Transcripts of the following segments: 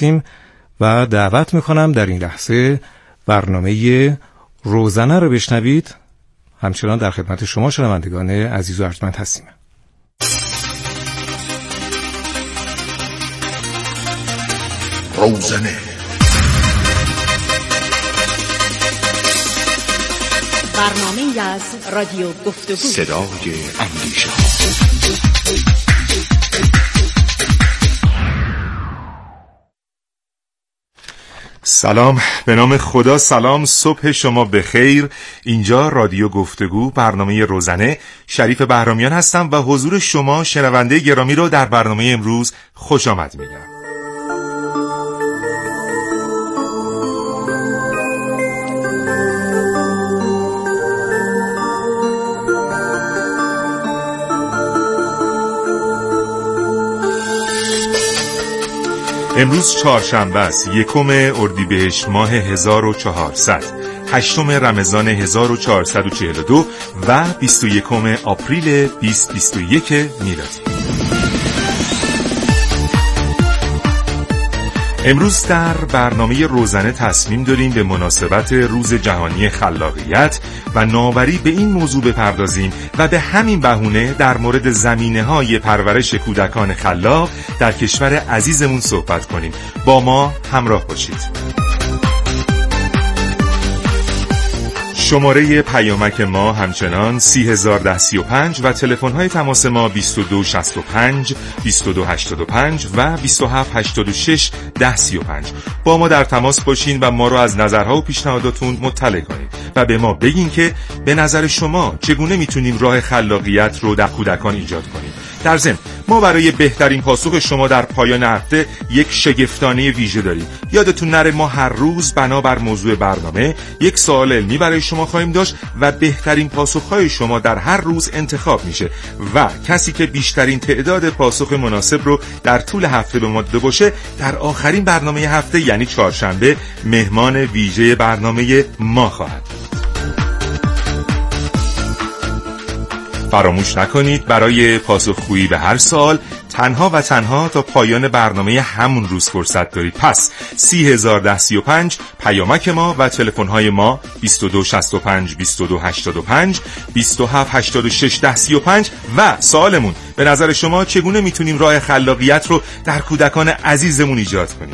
هستیم و دعوت میکنم در این لحظه برنامه روزنه رو بشنوید. همچنان در خدمت شما شنوندگان عزیز و ارجمند هستیم. روزنه، برنامه‌ای از رادیو گفتگو، صدای اندیشه. سلام، به نام خدا. سلام، صبح شما بخیر. اینجا رادیو گفتگو، برنامه روزنه. شریف بهرامیان هستم و حضور شما شنونده گرامی رو در برنامه امروز خوش آمد میگم. امروز چهارشنبه است، 1 اردیبهشت ماه 1400، 8 رمضان 1442 و 21 آپریل 2021 میلادی. امروز در برنامه روزنه تصمیم داریم به مناسبت روز جهانی خلاقیت و نوآوری به این موضوع بپردازیم و به همین بهونه در مورد زمینه‌های پرورش کودکان خلاق در کشور عزیزمون صحبت کنیم. با ما همراه باشید. شماره پیامک ما همچنان 301035 و تلفن‌های تماس ما 2265 2285 و 2786 1035. با ما در تماس باشین و ما رو از نظرها و پیشنهاداتون مطلع کنین و به ما بگین که به نظر شما چگونه میتونیم راه خلاقیت رو در کودکان ایجاد کنیم. در ضمن ما برای بهترین پاسخ شما در پایان هفته یک شگفتانه ویژه داریم. یادتون نره ما هر روز بنابر موضوع برنامه یک سوال علمی برای شما خواهیم داشت و بهترین پاسخهای شما در هر روز انتخاب میشه و کسی که بیشترین تعداد پاسخ مناسب رو در طول هفته به ما داده باشه در آخرین برنامه هفته یعنی چهارشنبه مهمان ویژه برنامه ما خواهد. فراموش نکنید برای پاسخگویی به هر سوال تنها و تنها تا پایان برنامه همون روز فرصت دارید. پس 301035 پیامک ما و تلفن‌های ما 2265 2285 2786 1035 و سوالمون به نظر شما چگونه میتونیم راه خلاقیت رو در کودکان عزیزمون ایجاد کنیم؟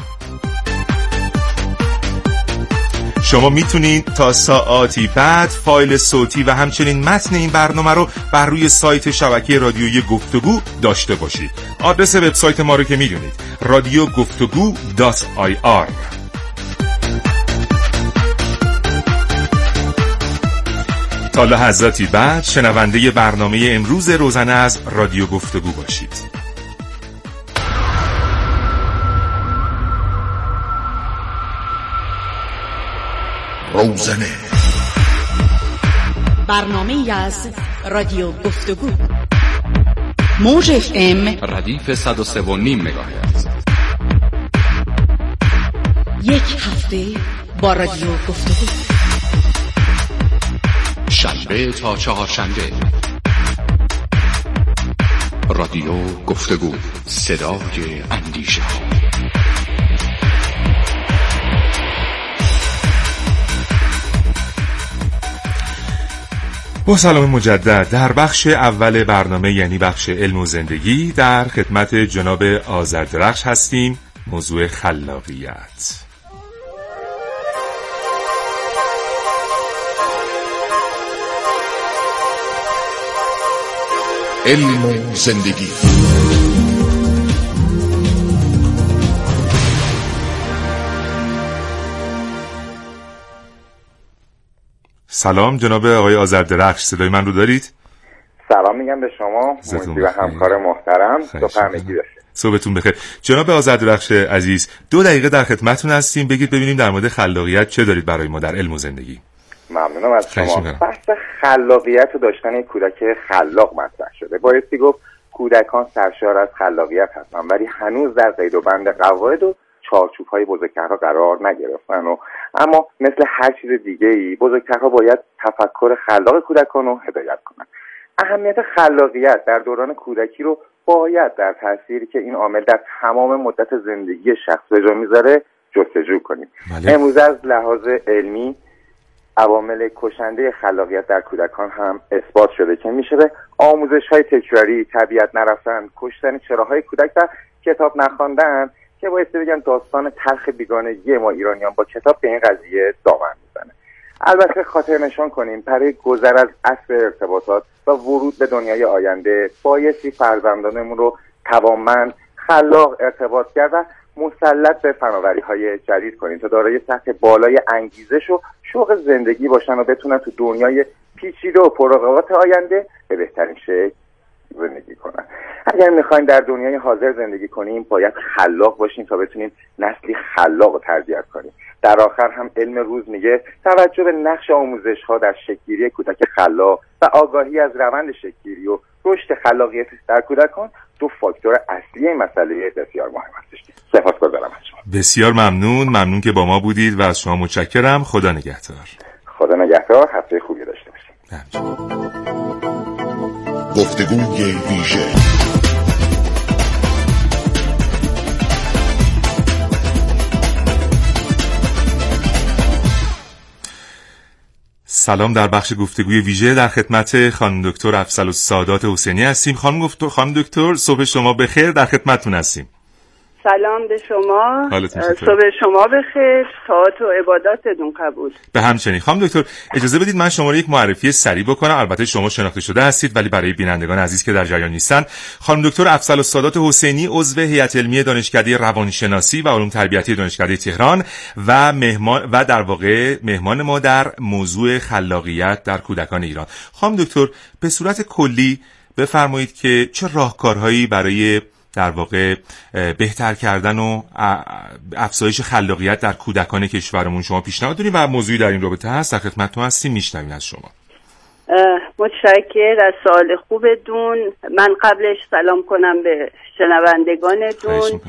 شما میتونید تا ساعاتی بعد فایل صوتی و همچنین متن این برنامه رو بر روی سایت شبکه رادیویی گفتگو داشته باشید. آدرس وبسایت ما رو که میدونید، radiogoftogu.ir. تا لحظاتی بعد شنونده برنامه امروز روزنه از رادیو گفتگو باشید. روزنه، برنامه‌ای از رادیو گفتگو، موج FM ردیف 103.5 مگاهرتز. یک هفته با رادیو گفتگو، شنبه تا چهارشنبه. رادیو گفتگو، صدای اندیشه. با سلام مجدد. در بخش اول برنامه یعنی بخش علم و زندگی در خدمت جناب آذردرخش هستیم. موضوع خلاقیت. علم و زندگی. سلام جناب آقای آذردرخش، صدای من رو دارید؟ سلام میگم به شما موجی و همکار محترم. صبح همگی بخیر. صبحتون بخیر. جناب آذردرخش عزیز، 2 دقیقه در خدمتتون هستیم. بگید ببینیم در مورد خلاقیت چه دارید برای ما در علم و زندگی. ممنونم از شما. بحث خلاقیت و داشتن یک کودک خلاق مطرح شده. بایستی گفت کودکان سرشار از خلاقیت هستن ولی هنوز در قید و بند قواعد و چارچوب‌های بزرگترها قرار نگرفتن اما مثل هر چیز دیگه‌ای بزرگترها باید تفکر خلاق کودکان رو هدایت کنن. اهمیت خلاقیت در دوران کودکی رو باید در تأثیری که این عامل در تمام مدت زندگی شخص به جا میذاره جستجو کنیم. امروز از لحاظ علمی عوامل کشنده خلاقیت در کودکان هم اثبات شده که میشه به آموزش‌های تکراری، طبیعت نرفتن، کشتن چراهای کودک و کتاب نخواندن که باید بگم داستان تلخ بیگانگی ما ایرانیان با کتاب به این قضیه دامن میزنه. البته خاطر نشان کنیم برای گذر از عصر ارتباطات و ورود به دنیای آینده بایستی فرزندانمون رو توانمند، خلاق ارتباط کرد و مسلط به فناوری‌های جدید کنیم تا دارای سطح بالای انگیزش و شوق زندگی باشن و بتونن تو دنیای پیچیده و پررقابت آینده به بهترین شکل زندگی کنن. اگر میخوایم در دنیای حاضر زندگی کنیم باید خلاق باشیم تا بتونیم نسلی خلاق رو تربیت کنیم. در آخر هم علم روز میگه توجه به نقش آموزش‌ها در شکل‌گیری کودک خلاق و آگاهی از روند شکل‌گیری و رشد خلاقیت در کودکان دو فاکتور اصلی این مسئله بسیار مهم هستش. سپاسگزارم از شما. بسیار ممنون که با ما بودید و از شما متشکرم. خدا نگهدار. خدا نگهدار. هفته خوبی داشته باشید. گفتگوی ویژه. سلام، در بخش گفتگوی ویژه در خدمت خانم دکتر افضلالسعادات حسینی هستیم. خانم دکتر صبح شما بخیر، در خدمتتون هستیم. سلام به شما، صبح شما بخیر، طاعت و عباداتتون قبول. به همچنین. خانم دکتر اجازه بدید من شما رو یک معرفی سریع بکنم. البته شما شناخته شده هستید ولی برای بینندگان عزیز که در جریان نیستن، خانم دکتر افضلالسعادات حسینی عضو هیئت علمی دانشکده روانشناسی و علوم تربیتی دانشکده تهران و در واقع مهمان ما در موضوع خلاقیت در کودکان ایران. خانم دکتر به صورت کلی بفرمایید که چه راهکارهایی برای در واقع بهتر کردن و افزایش خلاقیت در کودکان کشورمون شما پیشنهاد داریم و موضوعی در این رابطه هست. در خدمتتون هستیم، میشنویم از شما. متشکرم از سوال خوبتون. من قبلش سلام کنم به شنوندگانتون.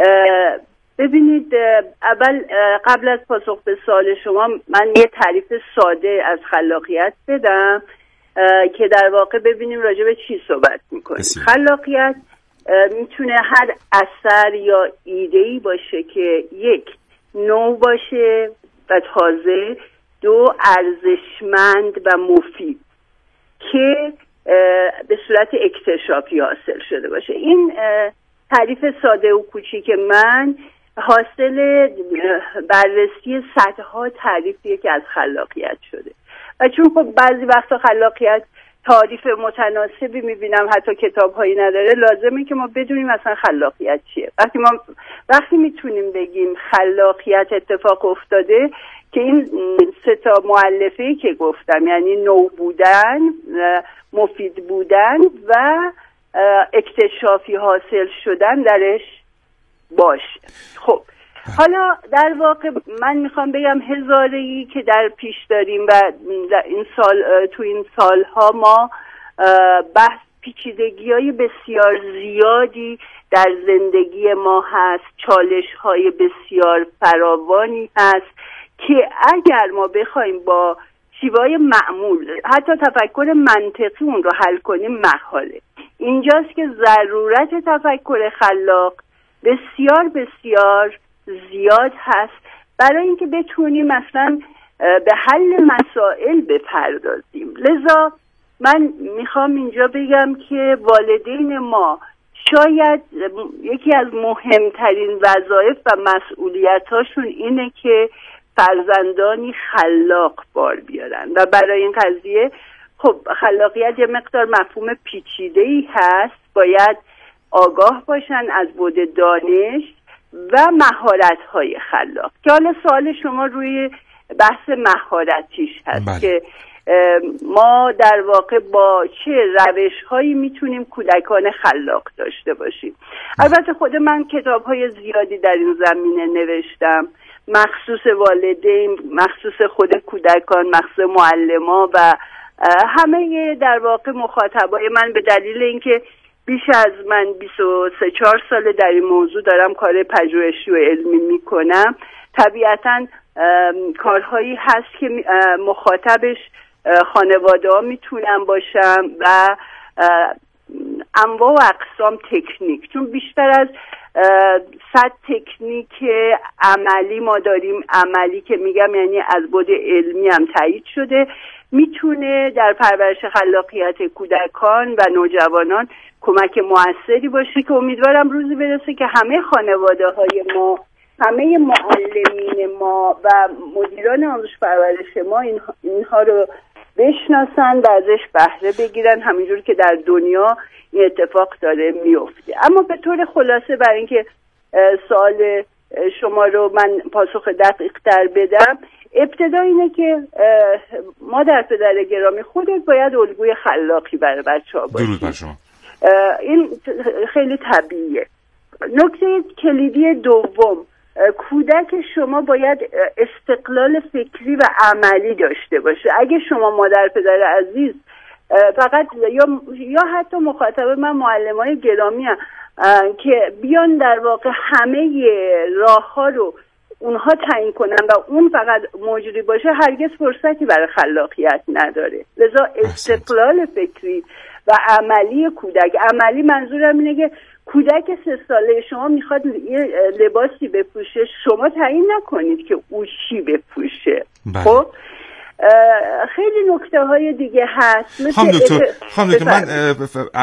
ببینید، اول قبل از پاسخ به سوال شما من یه تعریف ساده از خلاقیت بدم که در واقع ببینیم راجع به چی صحبت میکنیم. خلاقیت میتونه هر اثر یا ایده‌ای باشه که یک، نو باشه و تازه، دو، ارزشمند و مفید که به صورت اکتشافی حاصل شده باشه. این تعریف ساده و کوچیک من حاصل بررسی صدها تعریفیه که از خلاقیت شده و چون خب بعضی وقتا خلاقیت تعریف متناسبی میبینم حتی کتاب‌هایی نداره، لازمه که ما بدونیم اصلا خلاقیت چیه. وقتی میتونیم بگیم خلاقیت اتفاق افتاده که این سه تا مؤلفه‌ای که گفتم، یعنی نو بودن، مفید بودن و اکتشافی حاصل شدن درش باشه. خب حالا در واقع من میخوام بگم هزاره‌ای که در پیش داریم و تو این سالها ما بحث پیچیدگی‌های بسیار زیادی در زندگی ما هست، چالش‌های بسیار فراوانی هست که اگر ما بخوایم با شیوه‌های معمول حتی تفکر منطقی اون رو حل کنیم محاله. اینجاست که ضرورت تفکر خلاق بسیار بسیار زیاد هست برای اینکه بتونیم مثلا به حل مسائل بپردازیم. لذا من میخوام اینجا بگم که والدین ما شاید یکی از مهمترین وظایف و مسئولیتاشون اینه که فرزندانی خلاق بار بیارن و برای این قضیه خب خلاقیت یه مقدار مفهوم پیچیده‌ای هست. باید آگاه باشن از بعد دانش و مهارت‌های خلاق که حالا سوال شما روی بحث مهارتیش هست که ما در واقع با چه روش‌هایی میتونیم کودکان خلاق داشته باشیم. البته خود من کتاب‌های زیادی در این زمینه نوشتم، مخصوص والدین، مخصوص خود کودکان، مخصوص معلما و همه در واقع مخاطبای من، به دلیل اینکه بیش از من 23-4 سال در این موضوع دارم کار پژوهشی و علمی میکنم. طبیعتاً کارهایی هست که مخاطبش خانواده ها میتونن باشم و انواع و اقسام تکنیک، چون بیشتر از 100 تکنیک عملی ما داریم. عملی که میگم یعنی از بعد علمی هم تایید شده میتونه در پرورش خلاقیت کودکان و نوجوانان کمک موثری باشه که امیدوارم روزی برسه که همه خانواده های ما، همه معلمین ما و مدیران آموزش پرورش ما اینها رو بشناسن و ازش بهره بگیرن، همینجور که در دنیا این اتفاق داره میفته. اما به طور خلاصه برای اینکه سوال شما رو من پاسخ دقیق تر بدم، ابتدا اینه که مادر پدر گرامی خودت باید الگوی خلاقی برای بچه‌ها باشی. درود بر شما. این خیلی طبیعیه. نکته کلیدی دوم، کودک شما باید استقلال فکری و عملی داشته باشه. اگه شما مادر پدر عزیز فقط یا حتی مخاطب من معلمای گرامی که بیان در واقع همه راه ها رو اونها تعیین کنن و اون فقط مجری باشه، هرگز فرصتی برای خلاقیت نداره. لذا استقلال فکری و عملی کودک، عملی منظورم اینه که کودک 3 ساله شما میخواد یه لباسی بپوشه، شما تعیین نکنید که او چی بپوشه. خب خیلی نکته های دیگه هست. خانم دکتر من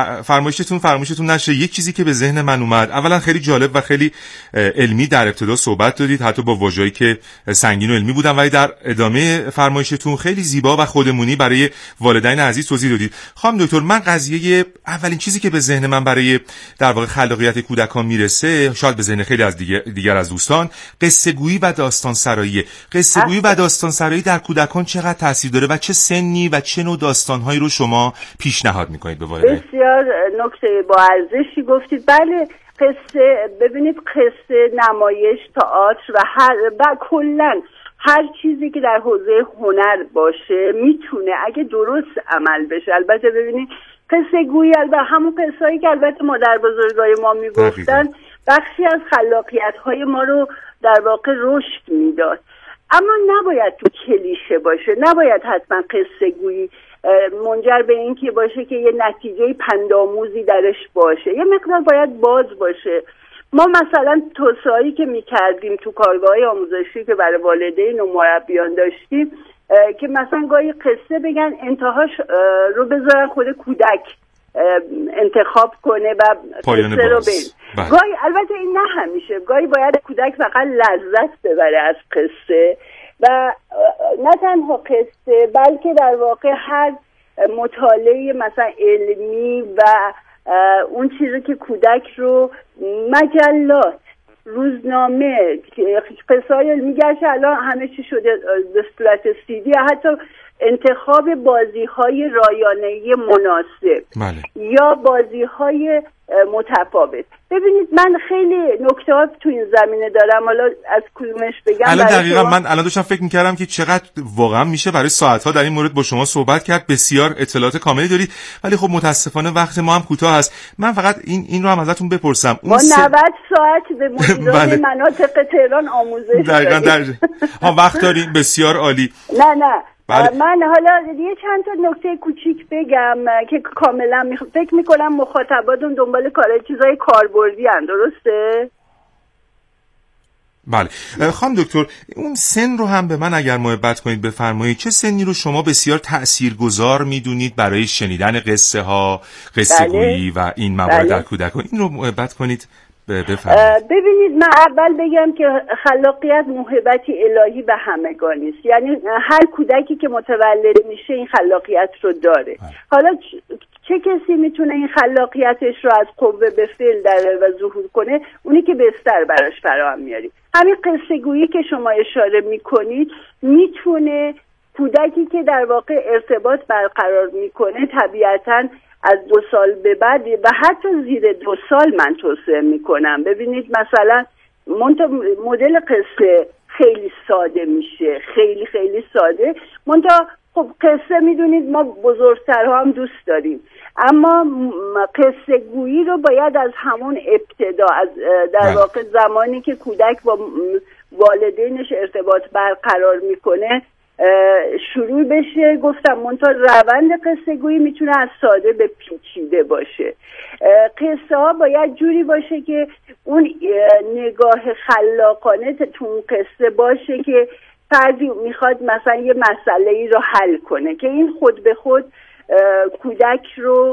فرمایشتون نشه. یک چیزی که به ذهن من اومد، اولا خیلی جالب و خیلی علمی در ابتدا صحبت دادید، حتی با واژه‌ای که سنگین و علمی بودن، ولی در ادامه فرمایشتون خیلی زیبا و خودمونی برای والدین عزیز توضیح دادید. خانم دکتر، من قضیه اولین چیزی که به ذهن من برای در واقع خلاقیت کودکان میرسه، شاید به ذهن خیلی از دیگر از دوستان، قصه گویی و داستان سرایی. قصه گویی و داستان سرایی در کودکان چقدر تاثیر داره و چه سنی و چه نوع داستان‌هایی رو شما پیشنهاد می‌کنید به والدین؟ بسیار نکته با ارزشی گفتید. بله، قصه، ببینید قصه، نمایش، تئاتر و کلاً هر چیزی که در حوزه هنر باشه میتونه اگه درست عمل بشه. البته ببینید قصه گویی، البته همون قصه‌ای که البته مادر بزرگای ما میگفتن، بخشی از خلاقیت‌های ما رو در واقع رشد میداد. اما نباید تو کلیشه باشه، نباید حتما قصه گویی منجر به این که باشه که یه نتیجه پندآموزی درش باشه. یه مقدار باید باز باشه. ما مثلا توصیه‌ای که می‌کردیم تو کارگاه‌های آموزشی که برای والدین و مربیان داشتیم، که مثلا گاهی قصه بگن، انتهاش رو بذارن خود کودک انتخاب کنه و قصه رو بگن. گاهی البته این نه همیشه، گاهی باید کودک فقط لذت ببره از قصه و نه تنها قصه بلکه در واقع هر مطالعه مثلا علمی و اون چیزی که کودک رو، مجلات، روزنامه، قصه های علمی گرچه الان همه چی شده به صورت CD، حتی انتخاب بازی‌های رایانه‌ای مناسب یا بازی‌های متفاوت. ببینید من خیلی نکته‌ها تو این زمینه دارم، حالا از کدومش بگم؟ الان دقیقاً من الان داشتم فکر می‌کردم که چقدر واقعا میشه برای ساعت‌ها در این مورد با شما صحبت کرد. بسیار اطلاعات کاملی دارید، ولی خب متاسفانه وقت ما هم کوتاه است. من فقط این رو هم ازتون بپرسم. ما 90 ساعت به مدیران مناطق تهران آموزش دادیم. وقت داریم. بسیار عالی. نه من حالا یه چند تا نکته کوچیک بگم که کاملا فکر میکنم مخاطباتون دنبال چیزای کاربردی هستند، درسته؟ بله. خانم دکتر، اون سن رو هم به من اگر محبت کنید بفرمایید. چه سنی رو شما بسیار تأثیرگذار میدونید برای شنیدن قصه ها، قصه گویی و این موارد در کودکان؟ این رو محبت کنید بفرمایید. ببینید من اول بگم که خلاقیت موهبتی الهی به همگانی است. یعنی هر کودکی که متولد میشه این خلاقیت رو داره. حالا چه کسی میتونه این خلاقیتش رو از قوه به فعل در و ظهور کنه؟ اونی که بستر براش فراهم میاری. همین قصه گویی که شما اشاره میکنید میتونه کودکی که در واقع ارتباط برقرار میکنه طبیعتاً از 2 سال به بعد و حتی زیر 2 سال من توصیه میکنم. ببینید مثلا مدل قصه خیلی ساده میشه، خیلی خیلی ساده. خب قصه میدونید ما بزرگترها هم دوست داریم، اما قصه گویی رو باید از همون ابتدا، از در واقع زمانی که کودک با والدینش ارتباط برقرار میکنه شروع بشه. گفتم منتها روند قصه گویی میتونه از ساده به پیچیده باشه. قصه ها باید جوری باشه که اون نگاه خلاقانه تو اون قصه باشه که فردی میخواد مثلا یه مسئله ای رو حل کنه که این خود به خود کودک رو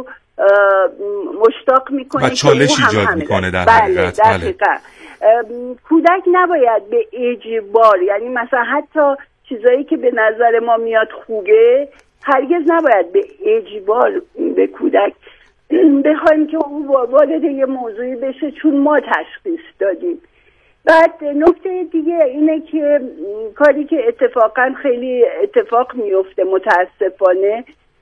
مشتاق میکنه و چالش ایجاد میکنه در حقیقت. دقیقاً. کودک نباید به اجبار، یعنی مثلا حتی چیزایی که به نظر ما میاد خوبه هرگز نباید به اجبار به کودک بخوایم که او وارد یه موضوعی بشه چون ما تشخیص دادیم. بعد نکته دیگه اینه که کاری که اتفاقا خیلی اتفاق میفته متاسفانه،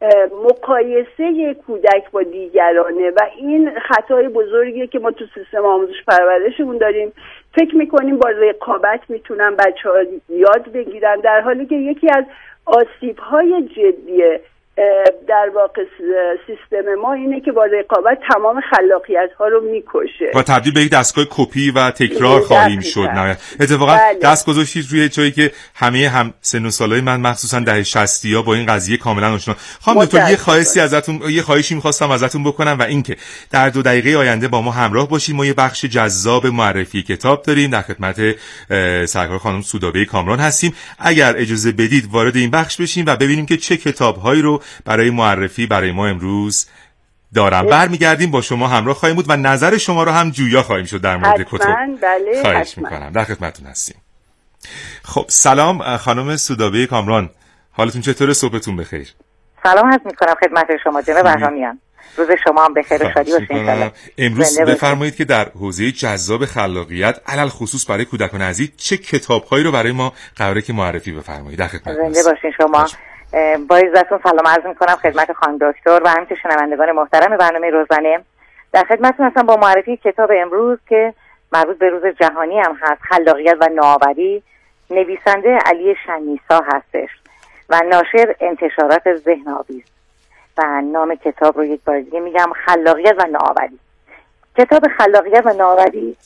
مقایسه کودک با دیگرانه و این خطای بزرگیه که ما تو سیستم آموزش پرورشمون داریم. فکر میکنیم با رقابت میتونن بچه‌ها یاد بگیرن، در حالی که یکی از آسیب‌های جدی در واقع سیستم ما اینه که با رقابت تمام خلاقیت‌ها رو میکشه و تبدیل به یک دستگاه کپی و تکرار خواهیم شد. اتفاقا دست گذاشتید روی جایی که هم سن و سالای من مخصوصا دهه 60 با این قضیه کاملا آشنا. خانم دکتر یه خواهشی می‌خواستم ازتون بکنم و اینکه در 2 دقیقه آینده با ما همراه باشید. ما یه بخش جذاب معرفی کتاب داریم، در خدمت سرکار خانم سودابه کامران هستیم. اگر اجازه بدید وارد این بخش بشیم و ببینیم که چه کتاب‌هایی رو برای معرفی برای ما امروز دارم. برمیگردیم با شما همراه خواهیم بود و نظر شما رو هم جویا خواهیم شد در مورد کتاب. بله، خواهش میکنم. در خدمتتون هستیم. خب سلام خانم سودابه کامران، حالتون چطوره؟ صبحتون بخیر. سلام عرض میکنم خدمت شما جناب بهرامیان. روز شما هم بخیر و شادی باشه ان شاءالله. امروز بفرمایید که در حوزه جذاب خلاقیت علل خصوص برای کودکان عزیز چه کتاب‌هایی رو برای ما قراره که معرفی بفرمایید. در خدمتتون هستم. زنده باشین شما. با عزتون سلام عرض میکنم خدمت خانم دکتر و همچنین شنوندگان محترم برنامه روزانه. در خدمتتون هستم با معرفی کتاب امروز که مربوط به روز جهانی هم هست، خلاقیت و نوآوری. نویسنده علی شنیسا هستش و ناشر انتشارات ذهن آویز و نام کتاب رو یک بار دیگه میگم، خلاقیت و نوآوری. کتاب خلاقیت و نوآوری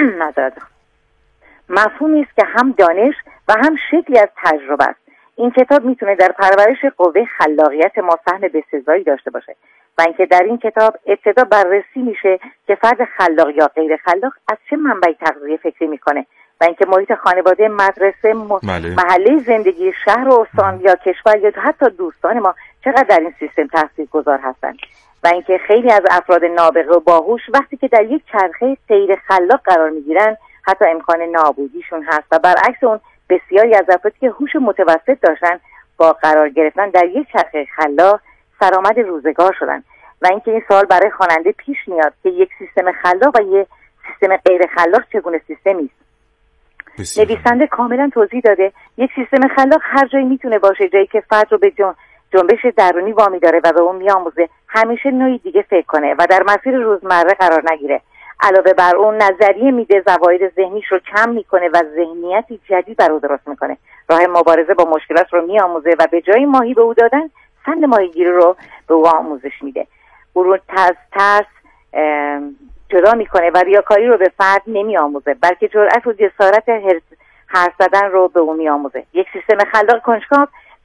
مفهومی است که هم دانش و هم شکلی از تجربه است. این کتاب میتونه در پرورش قوه خلاقیت ما سهم بسزایی داشته باشه و اینکه در این کتاب ابتدا بررسی میشه که فرد خلاق یا غیر خلاق از چه منبعی تغذیه فکری میکنه و اینکه محیط خانواده، مدرسه، محله زندگی، شهر و استان یا کشور یا حتی دوستان ما چقدر در این سیستم تاثیرگذار هستن و اینکه خیلی از افراد نابغه و باهوش وقتی که در یک چرخه غیر خلاق قرار میگیرن حتی امکان نابودیشون هست و برعکس اون بسیاری از افرادی که هوش متوسط داشتن با قرار گرفتن در یک چرخه خلاق سرآمد روزگار شدن و اینکه این سوال برای خواننده پیش میاد که یک سیستم خلاق و یک سیستم غیر خلاق چگونه سیستمی است. نویسنده کاملا توضیح داده یک سیستم خلاق هر جایی میتونه باشه، جایی که فرد رو به جنبش درونی وامی داره و به اون میآموزه همیشه نوعی دیگه فکر کنه و در مسیر روزمره قرار نگیره. علاوه بر اون نظریه میده، زواید ذهنیش رو کم میکنه و ذهنیتی جدید برای درست میکنه. راه مبارزه با مشکلات رو میآموزه و به جای ماهی به او دادن فن ماهیگیری رو به او آموزش میده. او رو ترس جدا میکنه و ریاکاری رو به فرد نمیآموزه، بلکه جرأت و جسارت حرف زدن رو به او میآموزه. یک سیستم خلاق کنجکاو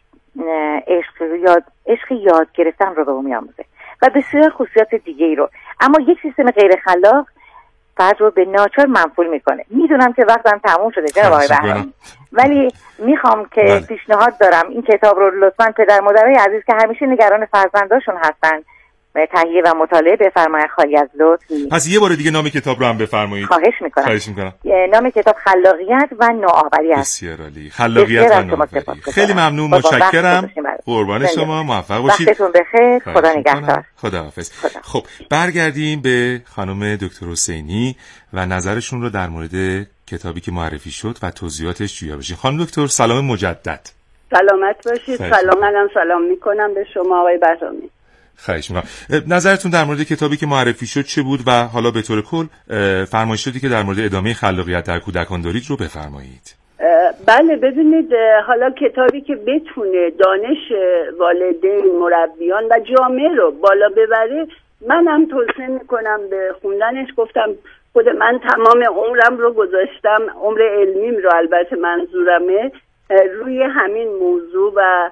عشق یاد گرفتن رو به او میآموزه و بسیار خصوصیات دیگه ای رو. اما یک سیستم غیر خلاق فرد رو به ناچار منفول میکنه. میدونم که وقتم تموم شده جناب آقای بهرامی، ولی میخوام که پیشنهاد دارم این کتاب رو لطفاً پدر مادرای عزیز که همیشه نگران فرزنداشون هستن تهیه و مطالعه بفرمایید، خالی از لطف. پس یه بار دیگه نام کتاب رو هم بفرمایید. خواهش میکنم. نام کتاب خلاقیت و نوآوری است. بسیار عالی. خلاقیت و نوآوری. خیلی ممنون، متشکرم. قربان شما، موفق باشید. وقتتون بخیر. خدا نگهدار. خداحافظ. خب برگردیم به خانم دکتر حسینی و نظرشون رو در مورد کتابی که معرفی شد و توضیحاتش جویا بشین. خانم دکتر سلام مجدد. سلامت باشید. سلام میکنم به شما آقای بهرامی. خواهش می‌کنم. نظرتون در مورد کتابی که معرفی شد چه بود و حالا به طور کل فرمایشاتی که در مورد ادامه خلاقیت در کودکان دارید رو بفرمایید. بله ببینید، حالا کتابی که بتونه دانش والدین، مربیان و جامعه رو بالا ببره، منم توصیه میکنم به خوندنش. گفتم خود من تمام عمرم رو گذاشتم، عمر علمیم رو البته منظورمه، روی همین موضوع و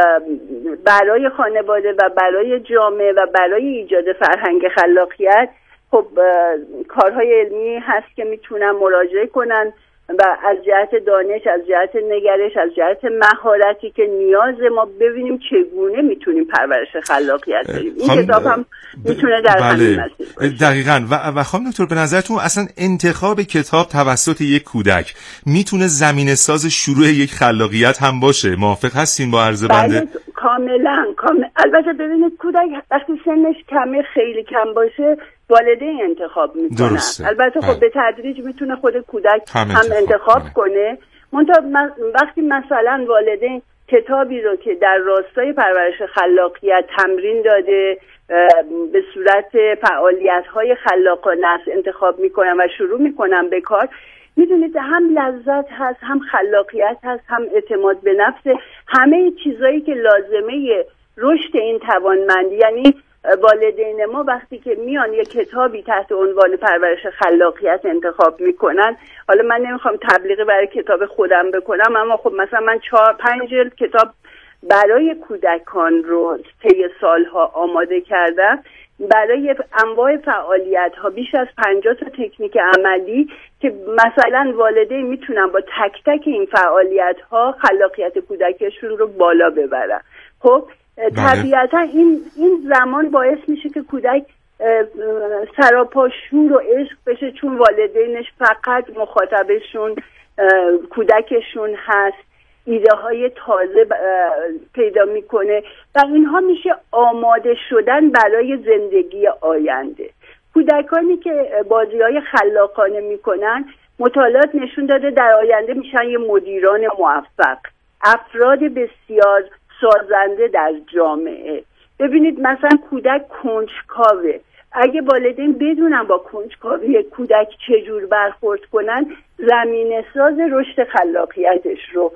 برای خانواده و برای جامعه و برای ایجاد فرهنگ خلاقیت خب کارهای علمی هست که میتونن مراجعه کنن و از جهت دانش، از جهت نگرش، از جهت مهارتی که نیاز ما ببینیم چگونه میتونیم پرورش خلاقیت بدیم. این کتاب هم میتونه در همین مسیر باشه. دقیقاً. و خانم دکتر به نظرتون اصلا انتخاب کتاب توسط یک کودک میتونه زمینه ساز شروع یک خلاقیت هم باشه؟ موافق هستین با عرض بنده؟ کاملا. البته ببینید کودک وقتی سنش کمه، خیلی کم باشه، والدین انتخاب میکنن. البته خب به تدریج میتونه خود کودک هم انتخاب کنه. وقتی مثلا والدین کتابی رو که در راستای پرورش خلاقیت تمرین داده به صورت فعالیت‌های خلاقانه است انتخاب میکنن و شروع میکنن به کار، میدونید هم لذت هست، هم خلاقیت هست، هم اعتماد به نفس، همه چیزایی که لازمه رشد این توانمندی. یعنی والدین ما وقتی که میان یک کتابی تحت عنوان پرورش خلاقیت انتخاب میکنن، حالا من نمیخوام تبلیغی برای کتاب خودم بکنم، اما خب مثلا من 4-5 جلد کتاب برای کودکان رو طی سالها آماده کردم برای انواع فعالیت ها، بیش از 50 تا تکنیک عملی که مثلا والدین میتونن با تک تک این فعالیت ها خلاقیت کودکشون رو بالا ببرن. خب طبیعتا این زمان باعث میشه که کودک سراپا شور و عشق بشه، چون والدینش فقط مخاطبشون کودکشون هست، ایده های تازه پیدا میکنه و اینها میشه آماده شدن برای زندگی آینده. کودکانی که بازی های خلاقانه میکنن، مطالعات نشون داده در آینده میشن یه مدیران موفق، افراد بسیار سازنده در جامعه. ببینید مثلا کودک کنجکاوه، اگه والدین بدونن با کنجکاوی کودک چجور برخورد کنن، زمینه ساز رشد خلاقیتش رو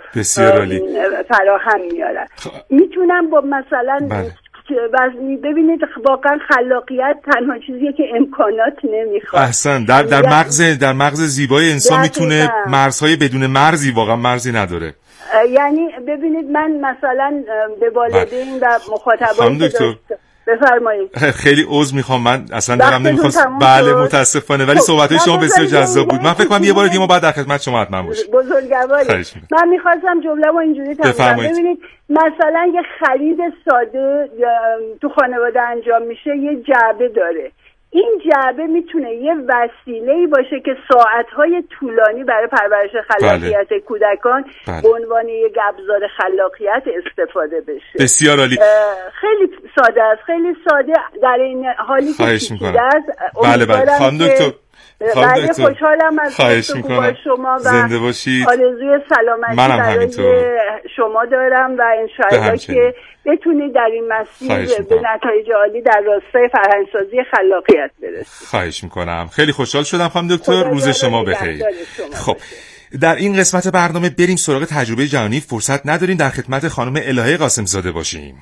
فراهم میارن. میتونن با مثلا ببینید واقعا خلاقیت تنها چیزیه که امکانات نمیخواد. احسن. در مغز زیبای انسان میتونه مرزهای بدون مرزی، واقعا مرزی نداره. یعنی ببینید من مثلا به والدین و مخاطبان بفرمایید. خیلی عذر میخوام، من اصلا دلم نمیخواست. بله متاسفانه، ولی صحبت‌های شما بسیار جذاب بود. من فکر کنم یه بار دیگه ما بعد در خدمت شما حتما باشیم. بزرگواری. من میخواستم جمله‌مو اینجوری تمام کنم. ببینید مثلا یه خرید ساده تو خانواده انجام میشه، یه جعبه داره. این جعبه میتونه یه وسیله‌ای باشه که ساعت‌های طولانی برای پرورش خلاقیت کودکان به عنوان یک ابزار خلاقیت استفاده بشه. بسیار عالی. خیلی ساده است، خیلی ساده در این حالی که پیچیده است. بله خانم دکتر. خیلی خوشحالم از گفتگو با شما و آرزوی سلامتی برای شما دارم و انشاءالله که بتونید در این مسیر به نتایج عالی در راستای فرهنگسازی خلاقیت برسید. خواهش میکنم. خیلی خوشحال شدم خانم دکتر. روز شما بخیر. خب در این قسمت برنامه بریم سراغ تجربه جهانی. فرصت نداریم در خدمت خانم الهه قاسم زاده باشیم.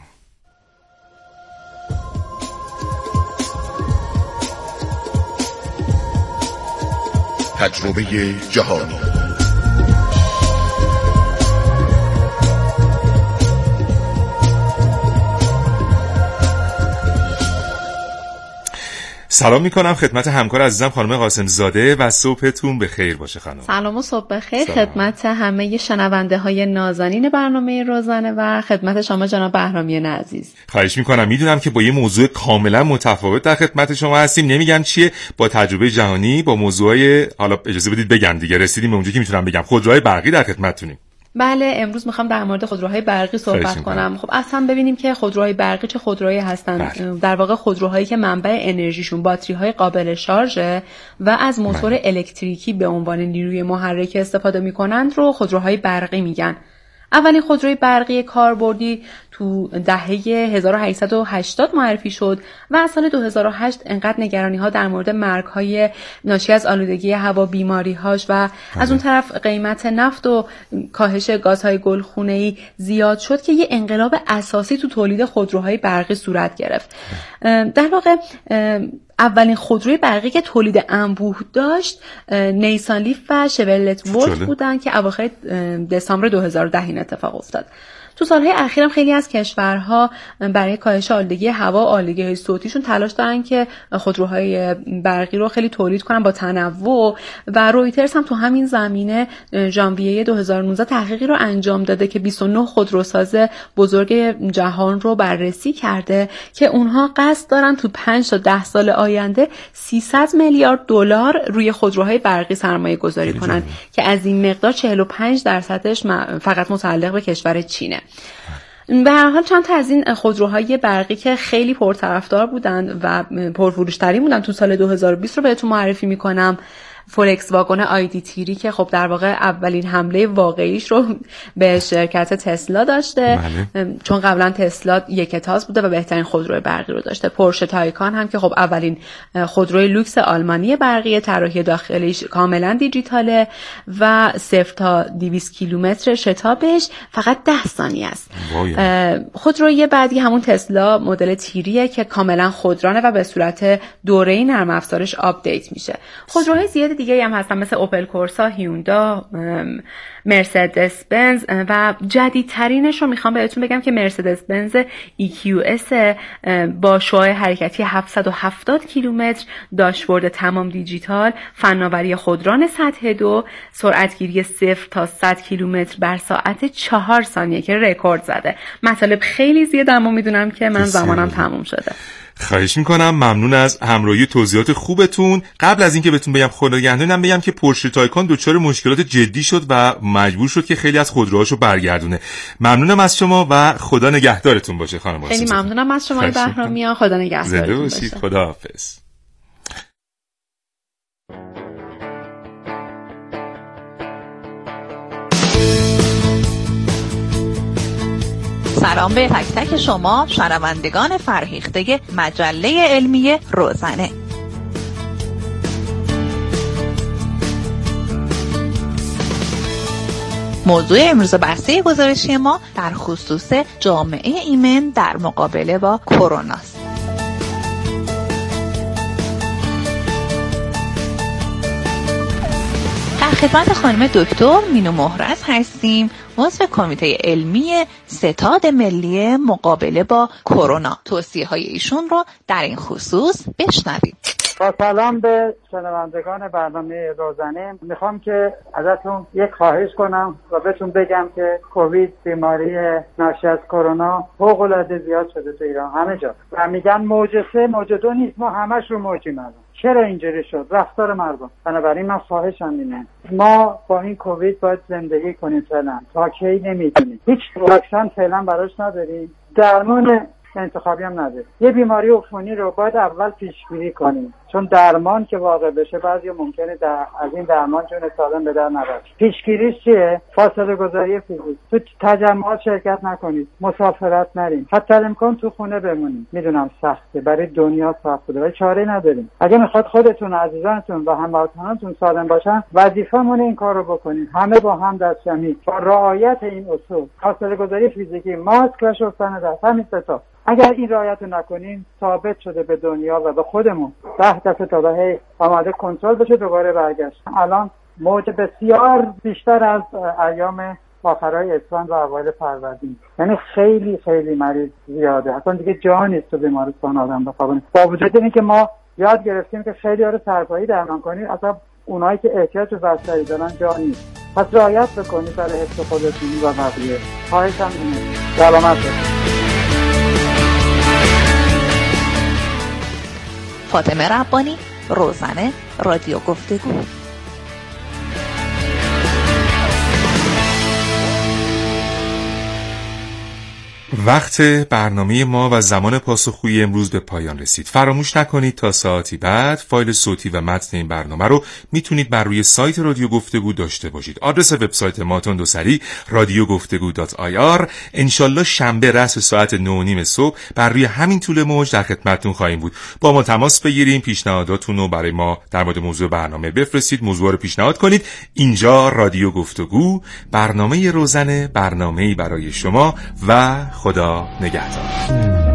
تجربه جهانی. سلام میکنم خدمت همکار عزیزم خانم قاسم زاده و صبحتون بخیر باشه خانم. سلام و صبح بخیر خدمت همه شنونده های نازنین برنامه روزانه و خدمت شما جناب بهرامیان عزیز. خواهش میکنم. میدونم که با یه موضوع کاملا متفاوت در خدمت شما هستیم، نمیگم چیه، با تجربه جهانی، با موضوعای، حالا اجازه بدید بگم دیگه، رسیدیم به اونجا که میتونم بگم، خودروهای برقی در خدمتتونیم. بله امروز میخوام در مورد خودروهای برقی صحبت کنم. خب اصلا ببینیم که خودروهای برقی چه خودروهایی هستن. در واقع خودروهایی که منبع انرژیشون باتری‌های قابل شارژه و از موتور الکتریکی به عنوان نیروی محرک استفاده میکنند رو خودروهای برقی میگن. اولین خودروی برقی کاربردی تو دهه 1880 معرفی شد و از سال 2008 انقدر نگرانی‌ها در مورد مرگ‌های ناشی از آلودگی هوا، بیماری‌هاش و از اون طرف قیمت نفت و کاهش گازهای گلخونه‌ای زیاد شد که یه انقلاب اساسی تو تولید خودروهای برقی صورت گرفت. در واقع اولین خودروی برقی که تولید انبوه داشت نیسان لیف و شورلت ولت بودن که اواخر دسامبر 2010 این اتفاق افتاد. تو سالهای اخیرم خیلی از کشورها برای کاهش آلودگی هوا و آلودگی‌های صوتیشون تلاش دارن که خودروهای برقی رو خیلی تولید کنن با تنوع و رویترز هم تو همین زمینه ژانویه 2019 تحقیقی رو انجام داده که 29 خودروساز بزرگ جهان رو بررسی کرده که اونها قصد دارن تو 5 تا 10 سال آینده 300 میلیارد دلار روی خودروهای برقی سرمایه گذاری کنن که از این مقدار 45%ش فقط متعلق به کشور چینه. به هر حال چند تا از این خودروهای برقی که خیلی پرطرفدار بودن و پرفروش‌ترین بودن تو سال 2020 رو بهتون معرفی میکنم. فولکس واگن آیدی تیری که خب در واقع اولین حمله واقعیش رو به شرکت تسلا داشته چون قبلا تسلا یک تاز بوده و بهترین خودروی برقی رو داشته. پورشه تایکان هم که خب اولین خودروی لوکس آلمانی برقی، طراحی داخلیش کاملا دیجیتاله و 0 تا 200 کیلومتر شتابش فقط 10 ثانیه است. خودروی بعدی همون تسلا مدل تیریه که کاملا خودرانه و به صورت دوره‌ای نرم افزارش آپدیت میشه. خودروهای زیاد دیگه هم هستن مثل اوپل کورسا، هیوندا، مرسدس بنز و جدیدترینش رو میخوام بهتون بگم که مرسدس بنز EQS با شعاع حرکتی 770 کیلومتر، داشبورد تمام دیجیتال، فناوری خودران سطح 2، سرعتگیری 0 تا 100 کیلومتر بر ساعت 4 ثانیه که رکورد زده. مطالب خیلی زیاده اما میدونم که من زمانم تموم شده. خواهش میکنم، ممنون از همراهی توضیحات خوبتون. قبل از اینکه بهتون بگم خدا نگهدارم بگم که پورشه تایکان دچار مشکلات جدی شد و مجبور شد که خیلی از خودروهاشو برگردونه. ممنونم از شما و خدا نگهدارتون باشه خانم. خیلی ممنونم از شما بهرامیان، خدا نگهدارتون باشه. زنده باشید، خداحافظ. سلام به تک تک شما شنوندگان فرهیخته مجله علمی روزنه. موضوع امروز بحثه گزارشی ما در خصوص جامعه ایمن در مقابله با کرونا است. در خدمت خانم دکتر مینو مهرز هستیم، عضو کمیته علمی ستاد ملی مقابله با کرونا. توصیه‌های ایشون رو در این خصوص بشنوید. با سلام به شنوندگان برنامه روزنه، میخوام که ازتون یک خواهش کنم و بهتون بگم که کووید، بیماری ناشی از کرونا فوق‌العاده زیاد شده تو ایران همه جا و میگن موج 3 موج 2 نیست، ما همش رو موجیم. چرا اینجوری شد؟ رفتار مردم. بنابراین من خواهشم اینه ما با این کووید باید زندگی کنیم فعلا، تا کی نمیدونیم. هیچ واکسن فعلا براش نداریم، درمان انتخابی هم نداریم. یه بیماری عفونی رو باید اول پیشگیری کنیم، چون درمان که واقع بشه بعضی ممکنه از این درمان جون سالم به در نبره. پیشگیریش چیه؟ فاصله گذاری فیزیک، تو تجمعات شرکت نکنید، مسافرت نریم، حتی امکان تو خونه بمونید. میدونم سخته، برای دنیا سخت بوده ولی چاره نداریم. اگه میخواد خودتون، عزیزانتون و هموطنانتون سالم باشن، وظیفه‌مون این کارو بکنیم. همه با هم دست جمعی با رعایت این اصول، فاصله گذاری فیزیکی، ماسک و شستن دست، همین سه تا. اگر این رعایت رو نکنیم ثابت شده به دنیا و به خودمون 10 دفعه تا به آماده کنترل بشه دوباره برگشت. الان موج بسیار بیشتر از ایام آخرای اسفند و اوایل فروردین، یعنی خیلی خیلی مریض زیاده، اصلا دیگه جا نیست تو بیمارستان آدم بخوابونه. با وجود اینکه ما یاد گرفتیم که خیلی ها رو سرپایی درمان کنیم، اصلا اونایی که احتیاج به بستری دارن جا نیست. پس رعایت بکنید برای حفظ خودتون و بقیه. خواهشم اینه. سلامت باشید. فاطمه ربانی، روزنه، رادیو گفتگو. وقت برنامه ما و زمان پاسخگویی امروز به پایان رسید. فراموش نکنید تا ساعتی بعد فایل صوتی و متن این برنامه رو میتونید بر روی سایت رادیو گفتگو داشته باشید. آدرس وبسایت ما تون سری radiogoftegu.ir. انشالله شنبه رأس ساعت 9:30 صبح بر روی همین طول موج در خدمتتون خواهیم بود. با ما تماس بگیریم، پیشنهاداتون رو برای ما در مورد موضوع برنامه بفرستید، موضوع رو پیشنهاد کنید. اینجا رادیو گفتگو، برنامه روزنه، برنامه‌ای برای شما و خدا نگهدار.